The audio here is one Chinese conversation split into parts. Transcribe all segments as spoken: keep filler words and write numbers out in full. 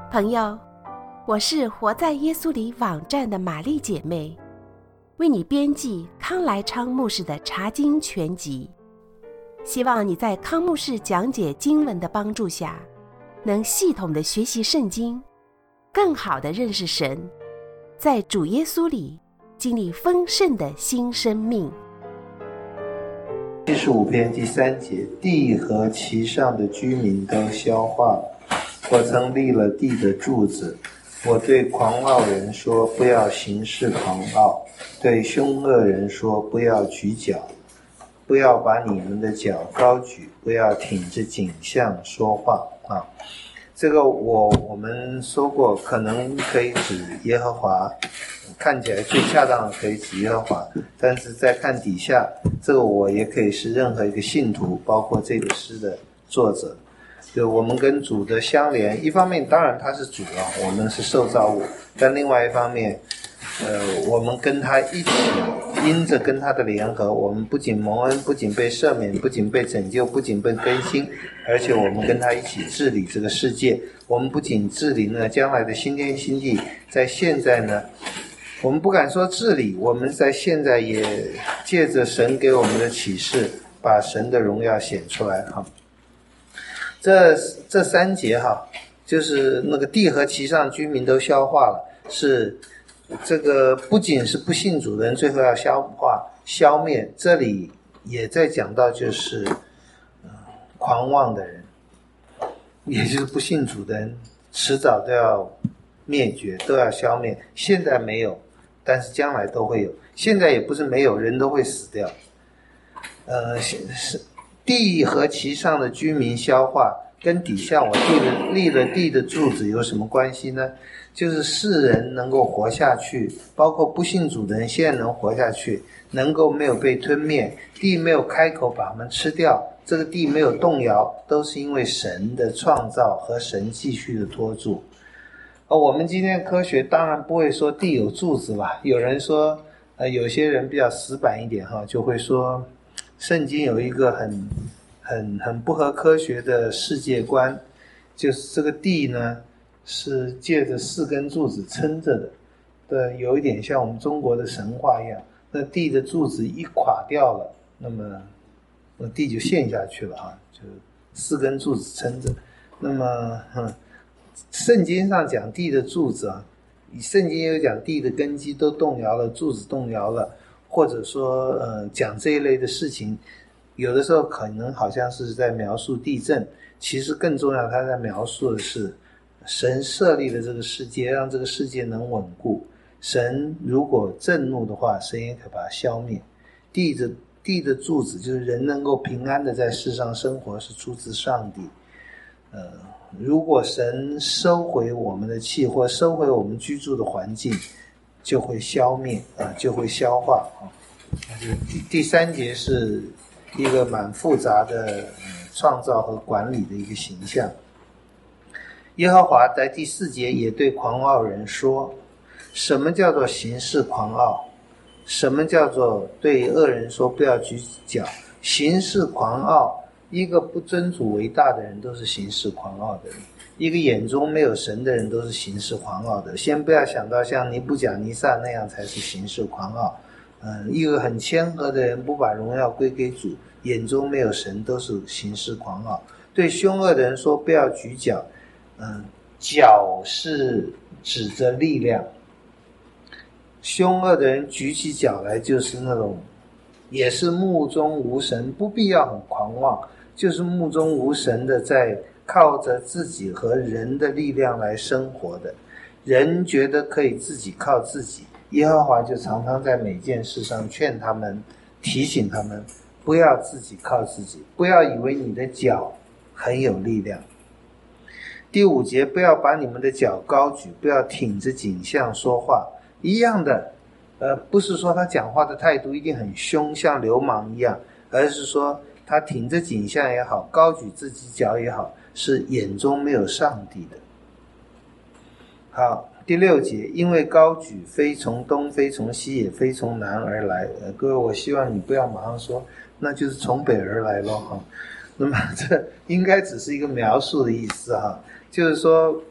朋友，我是活在耶稣里网站的玛丽姐妹，为你编辑康来昌牧师的查经全集，希望你在康牧师讲解经文的帮助下，能系统的学习圣经，更好的认识神，在主耶稣里经历丰盛的新生命。 第十五篇第三节，地和其上的居民都消化了。我曾立了地的柱子，我对狂傲人说，不要行事狂傲；对凶恶人说，不要举脚，不要把你们的脚高举，不要挺着颈项说话啊。这个我我们说过，可能可以指耶和华，看起来最恰当的可以指耶和华，但是再看底下，这个我也可以是任何一个信徒，包括这个诗的作者。就我们跟主的相连，一方面当然他是主啊，我们是受造物，但另外一方面呃，我们跟他一起因着跟他的联合，我们不仅蒙恩，不仅被赦免，不仅被拯救，不仅被更新，而且我们跟他一起治理这个世界。我们不仅治理呢将来的新天新地，在现在呢我们不敢说治理，我们在现在也借着神给我们的启示，把神的荣耀显出来哈。这这三节哈，就是那个地和其上居民都消化了，是这个不仅是不信主的人最后要消化消灭，这里也在讲到就是、呃、狂妄的人，也就是不信主的人，迟早都要灭绝，都要消灭。现在没有，但是将来都会有。现在也不是没有，人都会死掉。呃，是地和其上的居民消化，跟底下我立了立了地的柱子有什么关系呢？就是世人能够活下去，包括不信主的人现在能活下去，能够没有被吞灭，地没有开口把他们吃掉，这个地没有动摇，都是因为神的创造和神继续的托住。而我们今天科学当然不会说地有柱子吧，有人说呃，有些人比较死板一点哈，就会说圣经有一个很很很不合科学的世界观，就是这个地呢是借着四根柱子撑着的，对，有一点像我们中国的神话一样，那地的柱子一垮掉了，那么那地就陷下去了啊，就四根柱子撑着。那么哼，圣经上讲地的柱子啊，圣经有讲地的根基都动摇了，柱子动摇了，或者说呃讲这一类的事情，有的时候可能好像是在描述地震，其实更重要他在描述的是神设立了这个世界，让这个世界能稳固。神如果震怒的话，神也可把它消灭。地的地的柱子就是人能够平安的在世上生活，是出自上帝。呃，如果神收回我们的气，或收回我们居住的环境，就会消灭啊、呃，就会消化啊。第第三节是一个蛮复杂的、呃、创造和管理的一个形象。耶和华在第四节也对狂傲人说，什么叫做行事狂傲？什么叫做对恶人说不要举脚？行事狂傲，一个不尊主为大的人都是行事狂傲的人，一个眼中没有神的人都是行事狂傲的。先不要想到像尼布甲尼撒那样才是行事狂傲，嗯，一个很谦和的人不把荣耀归给主，眼中没有神都是行事狂傲。对凶恶的人说不要举脚，嗯，脚是指着力量，凶恶的人举起脚来就是那种也是目中无神，不必要很狂妄，就是目中无神的在靠着自己和人的力量来生活的人，觉得可以自己靠自己，耶和华就常常在每件事上劝他们，提醒他们不要自己靠自己，不要以为你的脚很有力量。第五节，不要把你们的脚高举，不要挺着颈项说话。一样的，呃，不是说他讲话的态度一定很凶，像流氓一样，而是说他挺着颈项也好，高举自己脚也好，是眼中没有上帝的。好，第六节，因为高举非从东非从西也非从南而来。呃，各位，我希望你不要马上说那就是从北而来咯哈。那么这应该只是一个描述的意思哈，就是说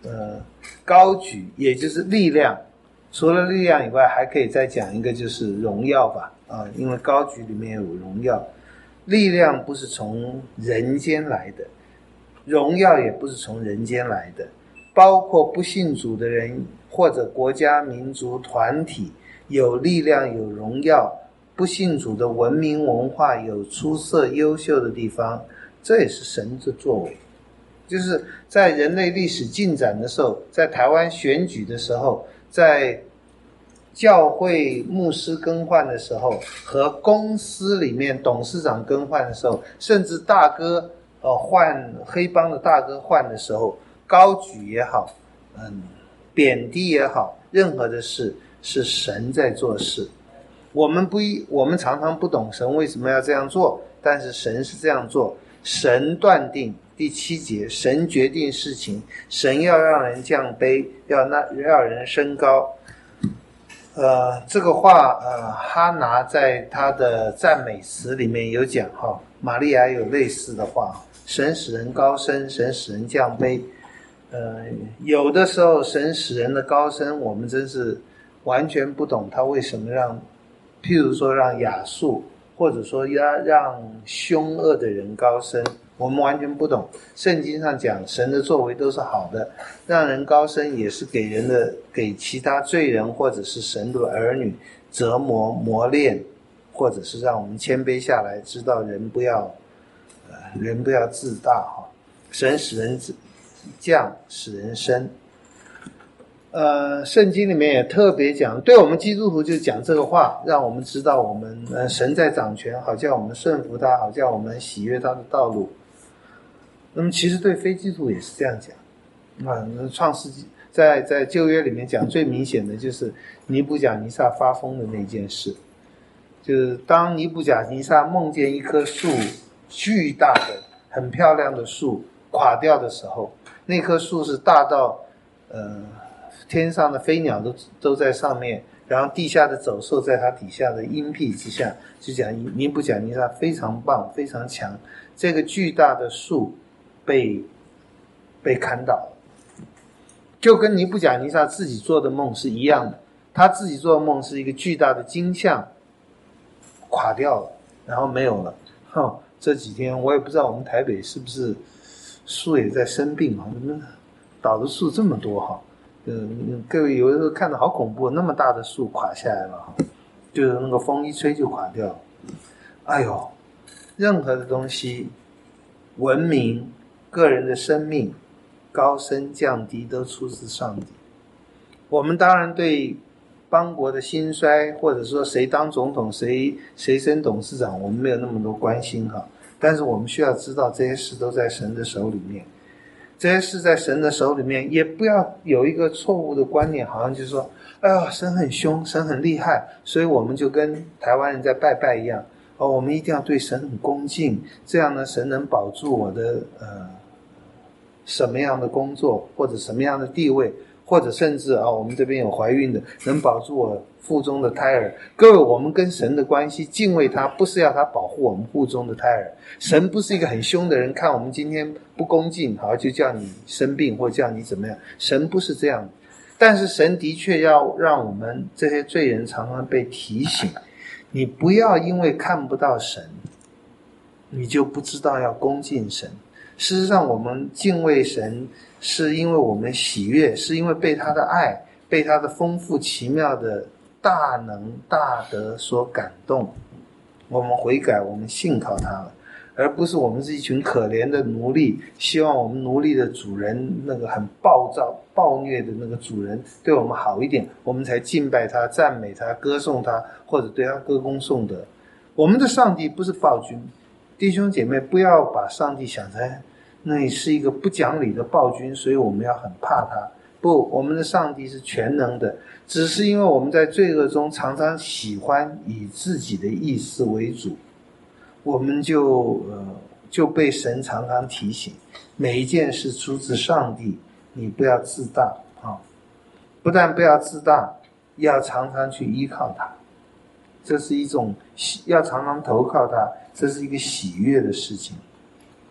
呃高举，也就是力量。除了力量以外，还可以再讲一个就是荣耀吧，啊，因为高举里面有荣耀。力量不是从人间来的，荣耀也不是从人间来的，包括不信主的人或者国家民族团体有力量有荣耀，不信主的文明文化有出色优秀的地方，这也是神的作为。就是在人类历史进展的时候，在台湾选举的时候，在教会牧师更换的时候，和公司里面董事长更换的时候，甚至大哥呃换黑帮的大哥换的时候，高举也好，嗯，贬低也好，任何的事是神在做事。我们不一，我们常常不懂神为什么要这样做，但是神是这样做。神断定第七节，神决定事情，神要让人降卑，要那让人升高。呃，这个话，呃，哈拿在他的赞美词里面有讲哈，玛利亚有类似的话，神使人高升，神使人降卑。呃，有的时候神使人的高升，我们真是完全不懂他为什么让，譬如说让亚述，或者说要让凶恶的人高升，我们完全不懂。圣经上讲神的作为都是好的，让人高升也是给人的，给其他罪人或者是神的儿女折磨磨练，或者是让我们谦卑下来，知道人不要呃人不要自大哈。神使人降，使人升。呃，圣经里面也特别讲，对我们基督徒就讲这个话，让我们知道我们呃神在掌权，好叫我们顺服他，好叫我们喜悦他的道路。那么其实对非基督徒也是这样讲啊。创世纪在在旧约里面讲最明显的就是尼布甲尼撒发疯的那件事，就是当尼布甲尼撒梦见一棵树巨大的很漂亮的树垮掉的时候，那棵树是大到呃天上的飞鸟都都在上面，然后地下的走兽在它底下的荫蔽之下，就讲尼布甲尼撒非常棒非常强，这个巨大的树被被砍倒了，就跟尼布甲尼撒自己做的梦是一样的。他自己做的梦是一个巨大的金像垮掉了，然后没有了。哼，这几天我也不知道我们台北是不是树也在生病啊？怎么倒的树这么多哈？嗯，各位有的时候看着好恐怖，那么大的树垮下来了，就是那个风一吹就垮掉了。哎呦，任何的东西，文明、个人的生命、高升降低都出自上帝。我们当然对邦国的兴衰，或者说谁当总统，谁谁升董事长，我们没有那么多关心哈。但是我们需要知道，这些事都在神的手里面。这些事在神的手里面，也不要有一个错误的观念，好像就是说，哎呀，神很凶，神很厉害，所以我们就跟台湾人在拜拜一样，哦，我们一定要对神很恭敬，这样呢，神能保住我的呃什么样的工作，或者什么样的地位，或者甚至啊，我们这边有怀孕的，能保住我腹中的胎儿。各位，我们跟神的关系，敬畏他，不是要他保护我们腹中的胎儿。神不是一个很凶的人，看我们今天不恭敬，好就叫你生病或叫你怎么样。神不是这样的，但是神的确要让我们这些罪人常常被提醒，你不要因为看不到神，你就不知道要恭敬神。事实上，我们敬畏神，是因为我们喜悦，是因为被他的爱，被他的丰富奇妙的大能大德所感动，我们悔改，我们信靠他了，而不是我们是一群可怜的奴隶，希望我们奴隶的主人那个很暴躁暴虐的那个主人对我们好一点，我们才敬拜他赞美他歌颂他，或者对他歌功颂德。我们的上帝不是暴君，弟兄姐妹，不要把上帝想成那里是一个不讲理的暴君，所以我们要很怕他。不，我们的上帝是全能的，只是因为我们在罪恶中常常喜欢以自己的意思为主，我们就呃就被神常常提醒，每一件事出自上帝，你不要自大啊！不但不要自大，要常常去依靠他，这是一种要常常投靠他，这是一个喜悦的事情。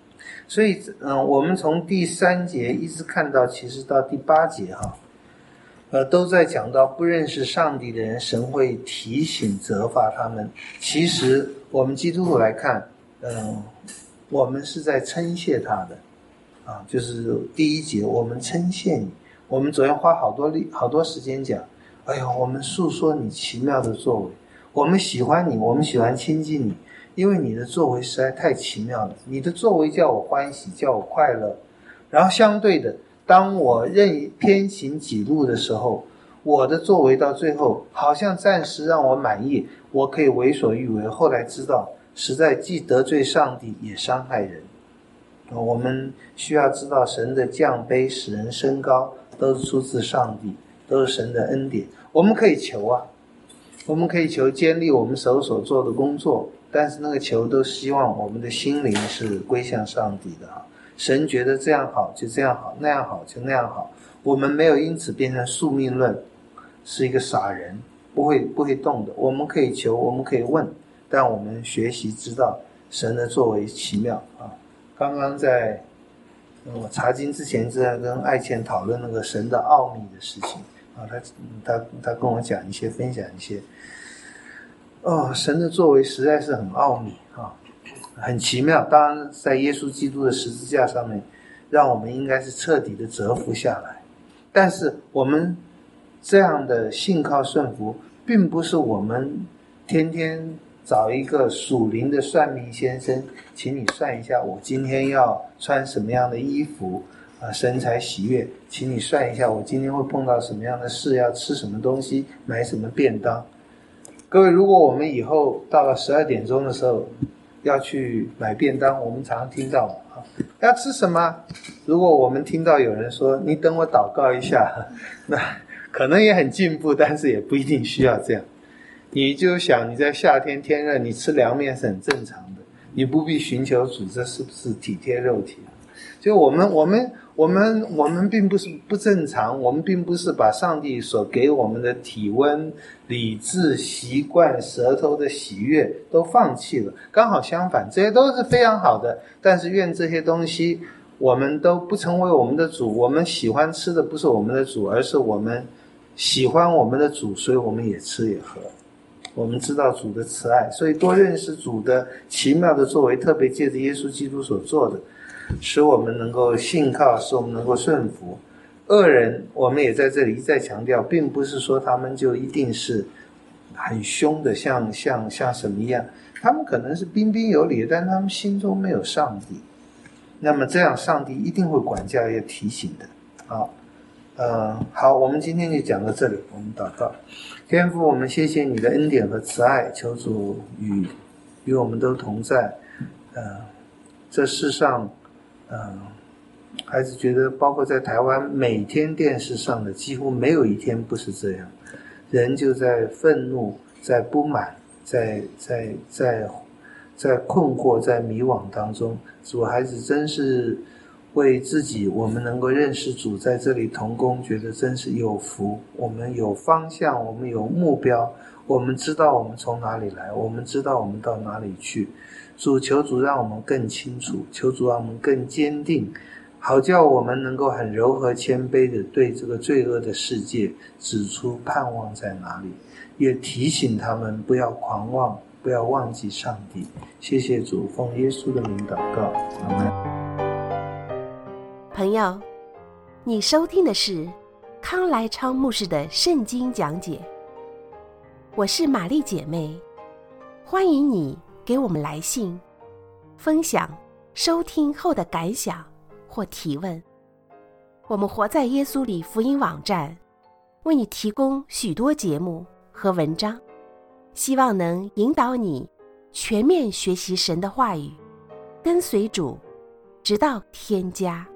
所以嗯、呃，我们从第三节一直看到其实到第八节哈，呃，都在讲到不认识上帝的人，神会提醒责罚他们。其实我们基督徒来看，嗯、呃，我们是在称谢他的啊，就是第一节我们称谢你。我们昨天花好多力好多时间讲，哎呦，我们诉说你奇妙的作为，我们喜欢你，我们喜欢亲近你，因为你的作为实在太奇妙了，你的作为叫我欢喜，叫我快乐。然后相对的，当我任偏行己路的时候，我的作为到最后好像暂时让我满意，我可以为所欲为，后来知道实在既得罪上帝也伤害人。我们需要知道神的降卑使人升高都是出自上帝，都是神的恩典。我们可以求啊，我们可以求坚立我们手所做的工作，但是那个求都希望我们的心灵是归向上帝的。神觉得这样好就这样好，那样好就那样好，我们没有因此变成宿命论，是一个傻人，不会不会动的。我们可以求，我们可以问，但我们学习知道神的作为奇妙啊。刚刚在我查经之前是在跟爱倩讨论那个神的奥秘的事情啊，他他他跟我讲一些，分享一些。哦，神的作为实在是很奥秘啊，很奇妙。当然，在耶稣基督的十字架上面，让我们应该是彻底的折服下来。但是我们这样的信靠顺服，并不是我们天天找一个属灵的算命先生，请你算一下我今天要穿什么样的衣服啊，神才喜悦，请你算一下我今天会碰到什么样的事，要吃什么东西，买什么便当。各位，如果我们以后到了十二点钟的时候要去买便当，我们常常听到啊，要吃什么？如果我们听到有人说你等我祷告一下，那可能也很进步，但是也不一定需要这样。你就想你在夏天天热，你吃凉面是很正常的，你不必寻求主，这是不是体贴肉体？就我们我们我们我们并不是不正常，我们并不是把上帝所给我们的体温、理智、习惯、舌头的喜悦都放弃了，刚好相反，这些都是非常好的。但是愿这些东西我们都不成为我们的主，我们喜欢吃的不是我们的主，而是我们喜欢我们的主，所以我们也吃也喝。我们知道主的慈爱，所以多认识主的奇妙的作为，特别借着耶稣基督所做的，使我们能够信靠，使我们能够顺服。恶人我们也在这里一再强调，并不是说他们就一定是很凶的，像像像什么一样，他们可能是彬彬有礼，但他们心中没有上帝。那么这样上帝一定会管教，也提醒的。好，呃，好，我们今天就讲到这里，我们祷告。天父，我们谢谢你的恩典和慈爱，求主与与我们都同在。呃，这世上，呃，孩子觉得，包括在台湾，每天电视上的几乎没有一天不是这样，人就在愤怒，在不满，在在在在困惑，在迷惘当中。主，孩子真是为自己我们能够认识主，在这里同工，觉得真是有福。我们有方向，我们有目标，我们知道我们从哪里来，我们知道我们到哪里去。主，求主让我们更清楚，求主让我们更坚定，好叫我们能够很柔和谦卑的对这个罪恶的世界指出盼望在哪里，也提醒他们不要狂妄，不要忘记上帝。谢谢主，奉耶稣的名祷告，阿们。 朋友，你收听的是康来昌牧师的圣经讲解。我是玛丽姐妹，欢迎你给我们来信，分享收听后的感想或提问。我们活在耶稣里福音网站为你提供许多节目和文章，希望能引导你全面学习神的话语，跟随主，直到天家。